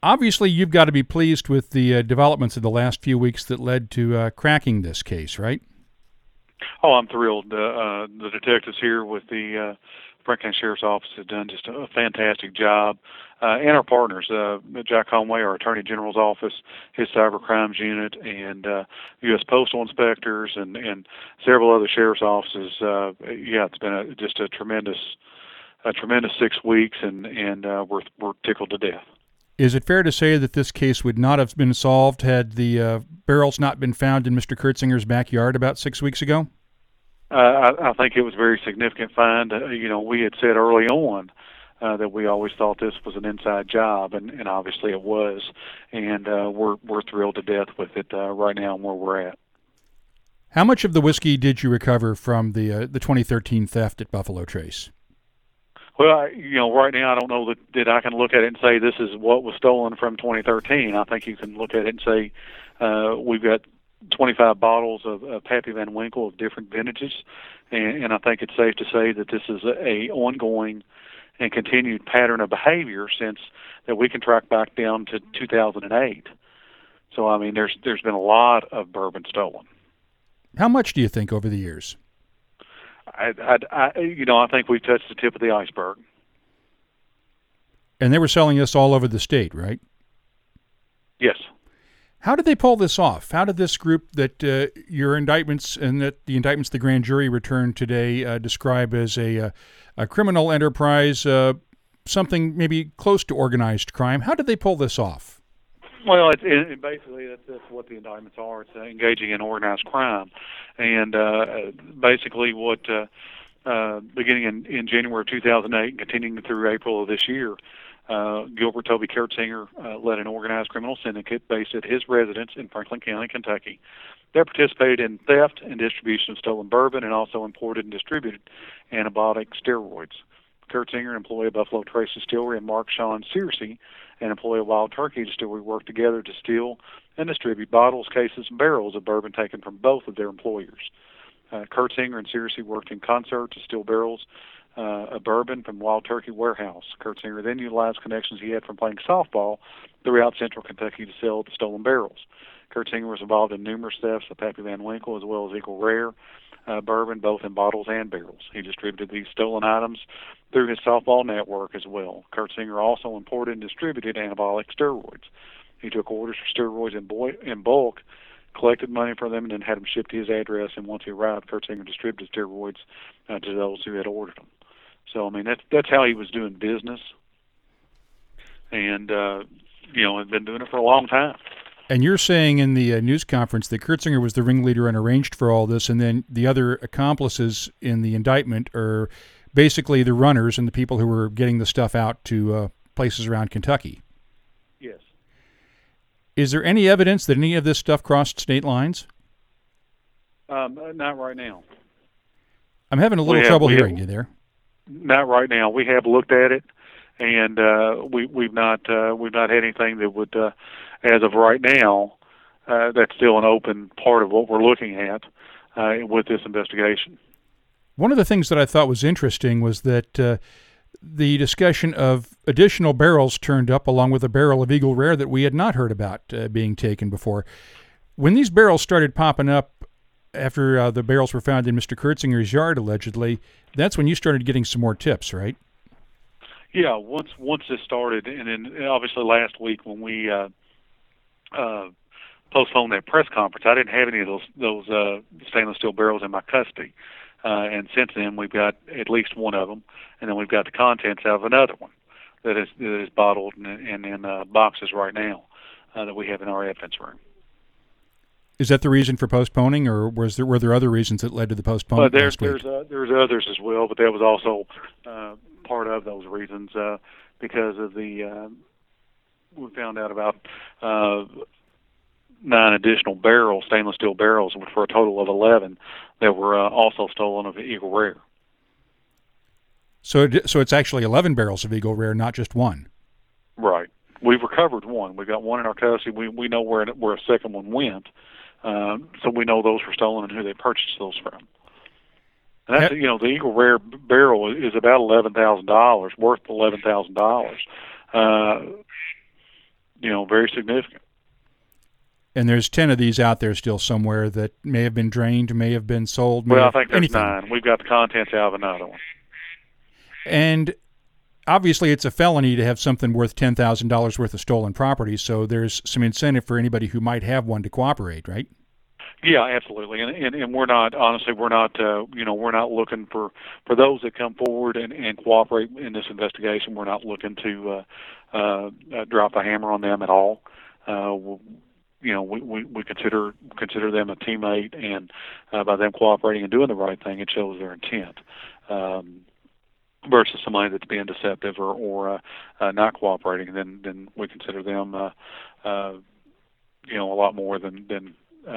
Obviously, you've got to be pleased with the developments of the last few weeks that led to cracking this case, right? Oh, I'm thrilled. The detectives here with the Franklin Sheriff's Office have done just a fantastic job. And our partners, Jack Conway, our Attorney General's office, his cyber crimes unit, and U.S. Postal inspectors, and several other sheriff's offices. It's been just a tremendous 6 weeks, and we're tickled to death. Is it fair to say that this case would not have been solved had the barrels not been found in Mr. Kurtzinger's backyard about 6 weeks ago? I think it was a very significant find. We had said early on that we always thought this was an inside job, and obviously it was. And we're thrilled to death with it right now and where we're at. How much of the whiskey did you recover from the 2013 theft at Buffalo Trace? Well, right now I don't know that I can look at it and say this is what was stolen from 2013. I think you can look at it and say we've got 25 bottles of Pappy Van Winkle of different vintages, and I think it's safe to say that this is a ongoing and continued pattern of behavior since that we can track back down to 2008. So, I mean, there's been a lot of bourbon stolen. How much do you think over the years? I think we've touched the tip of the iceberg. And they were selling this all over the state, right? Yes. How did they pull this off? How did this group that your indictments and that the indictments the grand jury returned today describe as a criminal enterprise, something maybe close to organized crime? How did they pull this off? Well, basically that's what the indictments are. It's engaging in organized crime, and basically what beginning in January of 2008 and continuing through April of this year, Gilbert Toby Kurtzinger led an organized criminal syndicate based at his residence in Franklin County, Kentucky. They participated in theft and distribution of stolen bourbon and also imported and distributed anabolic steroids. Kurtzinger, an employee of Buffalo Trace Distillery, and Mark Sean Searcy, an employee of Wild Turkey Distillery, worked together to steal and distribute bottles, cases, and barrels of bourbon taken from both of their employers. Kurtzinger and Searcy worked in concert to steal barrels of bourbon from Wild Turkey Warehouse. Kurtzinger then utilized connections he had from playing softball throughout central Kentucky to sell the stolen barrels. Kurtzinger was involved in numerous thefts of Pappy Van Winkle as well as Eagle Rare bourbon, both in bottles and barrels. He distributed these stolen items through his softball network as well. Kurtzinger also imported and distributed anabolic steroids. He took orders for steroids in bulk, collected money from them, and then had them shipped to his address. And once he arrived, Kurtzinger distributed steroids to those who had ordered them. So, I mean, that's how he was doing business, and had been doing it for a long time. And you're saying in the news conference that Kurtzinger was the ringleader and arranged for all this, and then the other accomplices in the indictment are basically the runners and the people who were getting the stuff out to places around Kentucky. Yes. Is there any evidence that any of this stuff crossed state lines? Not right now. I'm having a little trouble hearing you there. Not right now. We have looked at it, and we've not had anything that would, as of right now, that's still an open part of what we're looking at with this investigation. One of the things that I thought was interesting was that the discussion of additional barrels turned up along with a barrel of Eagle Rare that we had not heard about being taken before. When these barrels started popping up after the barrels were found in Mr. Kurtzinger's yard, allegedly, that's when you started getting some more tips, right? Yeah, once this started, and then obviously last week when we postponed that press conference, I didn't have any of those stainless steel barrels in my custody. And since then, we've got at least one of them, and then we've got the contents of another one that is bottled and in boxes right now that we have in our evidence room. Is that the reason for postponing, or were there other reasons that led to the postponement last week? There's others as well, but that was also part of those reasons because of we found out about 9 additional barrels, stainless steel barrels, for a total of 11 that were also stolen of Eagle Rare. So it's actually 11 barrels of Eagle Rare, not just one. Right. We've recovered one. We got one in our custody. We know where a second one went, so we know those were stolen and who they purchased those from. And that's, the Eagle Rare barrel is about $11,000, worth $11,000. very significant. And there's 10 of these out there still somewhere that may have been drained, may have been sold. Well, I think there's anything. 9. We've got the contents out of another one. And obviously it's a felony to have something worth $10,000 worth of stolen property, so there's some incentive for anybody who might have one to cooperate, right? Yeah, absolutely. And we're not, honestly, we're not looking for those that come forward and cooperate in this investigation. We're not looking to drop the hammer on them at all. We consider them a teammate, and by them cooperating and doing the right thing, it shows their intent. Versus somebody that's being deceptive or not cooperating, then we consider them a lot more than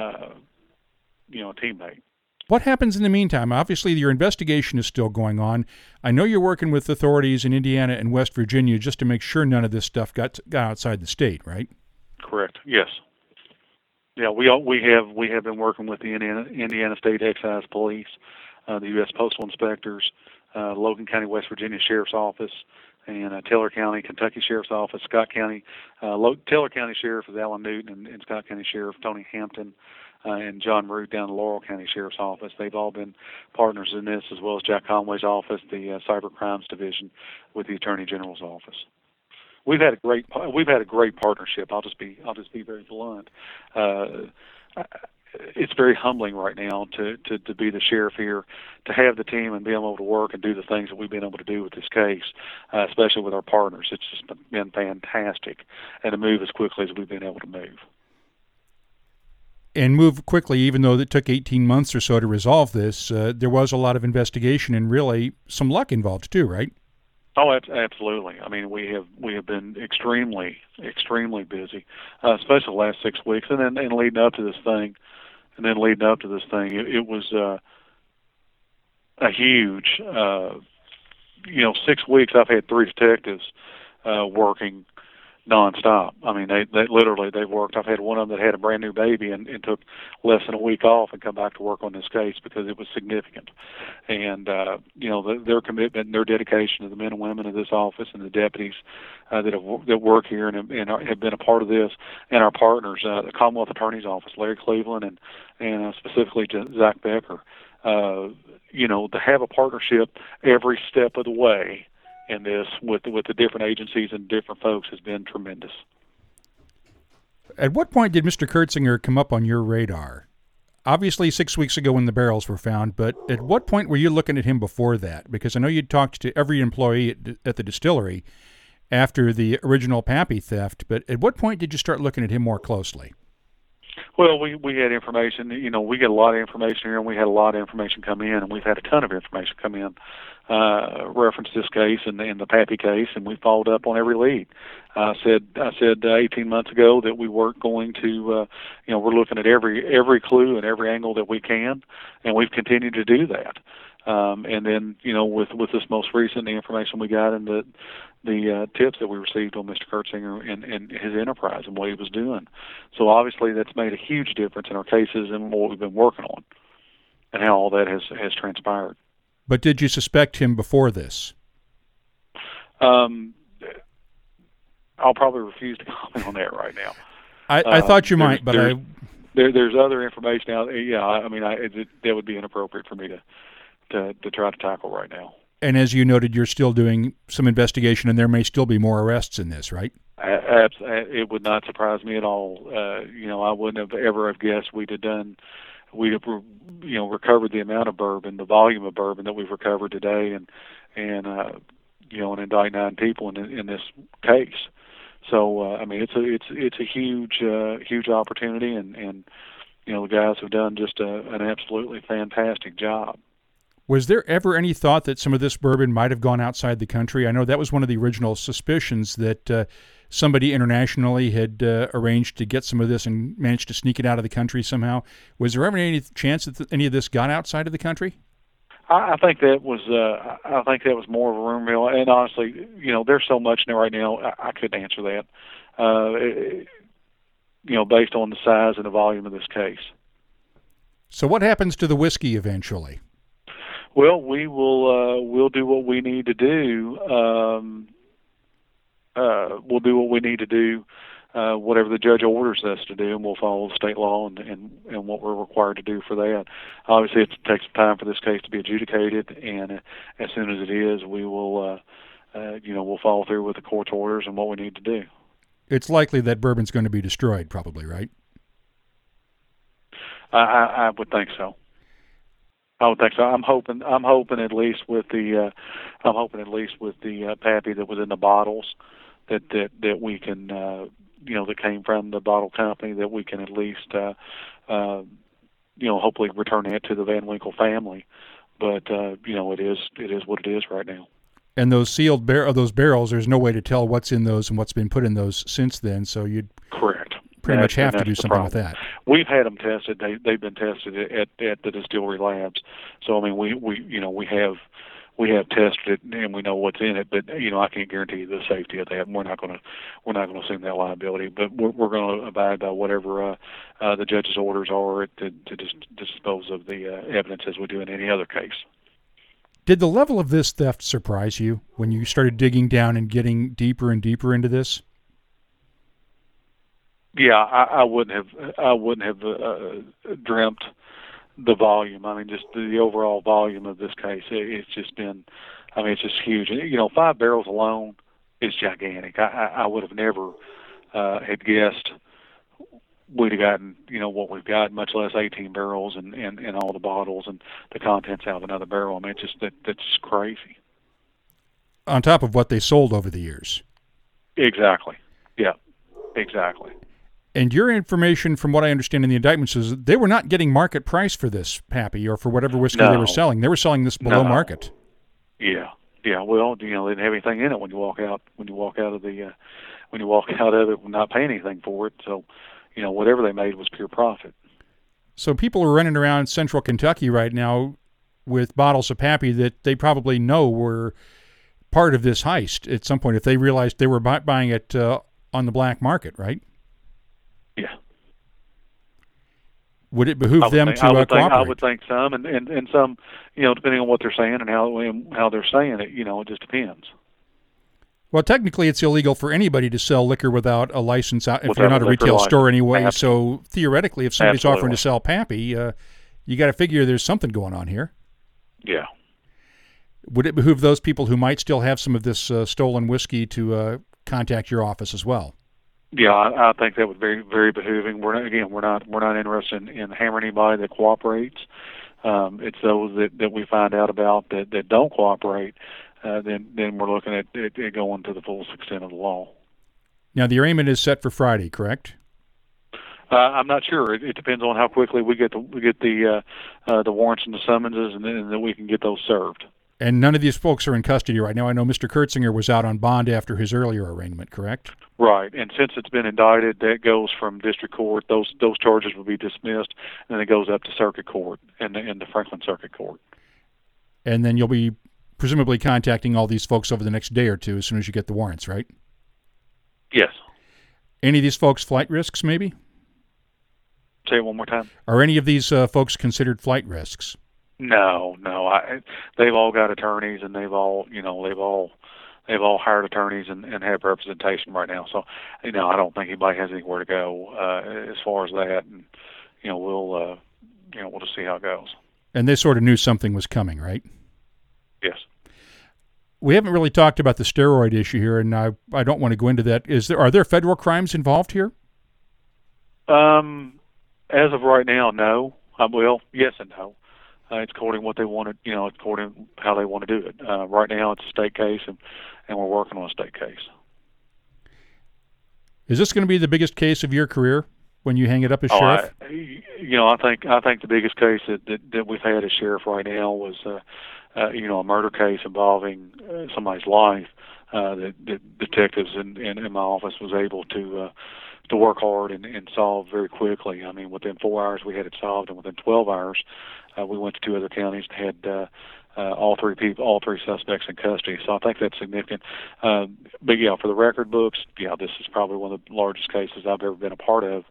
a teammate. What happens in the meantime? Obviously, your investigation is still going on. I know you're working with authorities in Indiana and West Virginia just to make sure none of this stuff got outside the state, right? Correct. Yes. Yeah, we have been working with the Indiana State Excise Police, the U.S. Postal Inspectors, Logan County, West Virginia Sheriff's Office, and Taylor County, Kentucky Sheriff's Office, Scott County. Taylor County Sheriff is Alan Newton, and Scott County Sheriff Tony Hampton, and John Root down at Laurel County Sheriff's Office. They've all been partners in this, as well as Jack Conway's office, the Cyber Crimes Division with the Attorney General's office. We've had a great partnership. I'll just be very blunt. It's very humbling right now to be the sheriff here, to have the team and be able to work and do the things that we've been able to do with this case, especially with our partners. It's just been fantastic, and to move as quickly as we've been able to move. And move quickly, even though it took 18 months or so to resolve this, there was a lot of investigation and really some luck involved too, right? Oh, absolutely. I mean, we have been extremely busy, especially the last 6 weeks, and leading up to this thing. It was a huge, 6 weeks. I've had 3 detectives working nonstop. I mean, they've worked. I've had one of them that had a brand new baby and took less than a week off and come back to work on this case because it was significant. And their commitment and their dedication to the men and women of this office and the deputies that work here and have been a part of this, and our partners, the Commonwealth Attorney's Office, Larry Cleveland and specifically Zach Becker. To have a partnership every step of the way in this with the different agencies and different folks has been tremendous. At what point did Mr. Kirtzinger come up on your radar? Obviously 6 weeks ago when the barrels were found, but at what point were you looking at him before that? Because I know you'd talked to every employee at the distillery after the original Pappy theft, but at what point did you start looking at him more closely? Well, we had information. We get a lot of information here, and we had a lot of information come in, and we've had a ton of information come in, reference this case and the Pappy case, and we followed up on every lead. I said 18 months ago that we weren't going to, we're looking at every clue and every angle that we can, and we've continued to do that. And then, with this most recent, the information we got and the tips that we received on Mr. Kirtzinger and his enterprise and what he was doing. So obviously that's made a huge difference in our cases and what we've been working on and how all that has transpired. But did you suspect him before this? I'll probably refuse to comment on that right now. I thought you might, but there's other information out there. Yeah, I mean, that would be inappropriate for me to try to tackle right now. And as you noted, you're still doing some investigation, and there may still be more arrests in this, right? It would not surprise me at all. I wouldn't have ever guessed we'd have recovered the amount of bourbon, the volume of bourbon that we've recovered today, and indict 9 people in this case. So I mean, it's a huge opportunity, and the guys have done just an absolutely fantastic job. Was there ever any thought that some of this bourbon might have gone outside the country? I know that was one of the original suspicions, that somebody internationally had arranged to get some of this and managed to sneak it out of the country somehow. Was there ever any chance that any of this got outside of the country? I think that was more of a rumor mill. And honestly, there's so much now right now, I couldn't answer that. Based on the size and the volume of this case. So what happens to the whiskey eventually? Well, we'll do what we need to do. We'll do what we need to do whatever the judge orders us to do, and we'll follow the state law and what we're required to do for that. Obviously, it takes time for this case to be adjudicated, and as soon as it is, we will, we'll follow through with the court's orders and what we need to do. It's likely that bourbon's going to be destroyed, probably, right? I would think so. I would think so. I'm hoping at least with the Pappy that was in the bottles that we can that came from the bottle company, that we can at least hopefully return that to the Van Winkle family. But it is what it is right now. And those sealed those barrels, there's no way to tell what's in those and what's been put in those since then. So you'd correct. Pretty much have to do something with that. We've had them tested. They've been tested at the distillery labs. So I mean, we have tested it and we know what's in it. But I can't guarantee the safety of that. And we're not going to assume that liability. But we're going to abide by whatever the judge's orders are to dispose of the evidence as we do in any other case. Did the level of this theft surprise you when you started digging down and getting deeper and deeper into this? Yeah, I wouldn't have dreamt the volume. I mean, just the overall volume of this case. It's just been, it's just huge. 5 barrels alone is gigantic. I would have never had guessed we'd have gotten, what we've got, much less 18 barrels and all the bottles and the contents out of another barrel. I mean, it's just that's just crazy. On top of what they sold over the years. Exactly. Yeah. Exactly. And your information, from what I understand in the indictments, is they were not getting market price for this, Pappy, or for whatever whiskey they were selling. They were selling this below market. Yeah. Well, they didn't have anything in it when you walk out of it, not paying anything for it. So, whatever they made was pure profit. So people are running around central Kentucky right now with bottles of Pappy that they probably know were part of this heist at some point if they realized they were buying it on the black market, right? Yeah. Would it behoove them to cooperate? I would think some, and some, depending on what they're saying and how they're saying it, it just depends. Well, technically, it's illegal for anybody to sell liquor without a license if you're not a retail store anyway. Absolutely. So theoretically, if somebody's offering to sell Pappy, you got to figure there's something going on here. Yeah. Would it behoove those people who might still have some of this stolen whiskey to contact your office as well? Yeah, I think that would be very, very behooving. We're not interested in hammering anybody that cooperates. It's those that we find out about that don't cooperate. Then we're looking at it going to the fullest extent of the law. Now, the arraignment is set for Friday, correct? I'm not sure. It depends on how quickly we get the warrants and the summonses, and then we can get those served. And none of these folks are in custody right now. I know Mr. Kurtzinger was out on bond after his earlier arraignment, correct? Right. And since it's been indicted, that goes from district court. Those charges will be dismissed, and then it goes up to circuit court and the Franklin Circuit Court. And then you'll be presumably contacting all these folks over the next day or two as soon as you get the warrants, right? Yes. Any of these folks flight risks, maybe? Say it one more time. Are any of these folks considered flight risks? No. They've all got attorneys, and they've all hired attorneys and have representation right now. So, I don't think anybody has anywhere to go as far as that. And we'll just see how it goes. And they sort of knew something was coming, right? Yes. We haven't really talked about the steroid issue here, and I don't want to go into that. Are there federal crimes involved here? As of right now, no. Well, yes and no. It's according to what they want to, it's according to how they want to do it. Right now, it's a state case, and we're working on a state case. Is this going to be the biggest case of your career when you hang it up as sheriff? I think the biggest case that we've had as sheriff right now was, a murder case involving somebody's life. That detectives in my office was able to work hard and solve very quickly. I mean, within 4 hours we had it solved, and within 12 hours we went to 2 other counties and had all three suspects in custody. So I think that's significant. But yeah, for the record books, this is probably one of the largest cases I've ever been a part of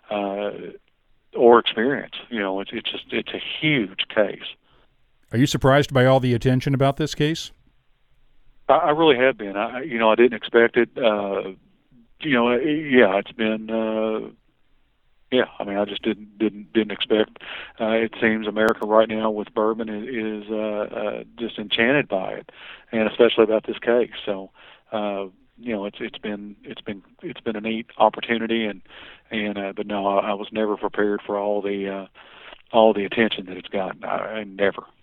or experienced. It's a huge case. Are you surprised by all the attention about this case? I really have been. I didn't expect it. Yeah, it's been. Yeah, I mean, I just didn't expect. It seems America right now with bourbon is just enchanted by it, and especially about this cake. So, it's been a neat opportunity, and but no, I was never prepared for all the attention that it's gotten. I never.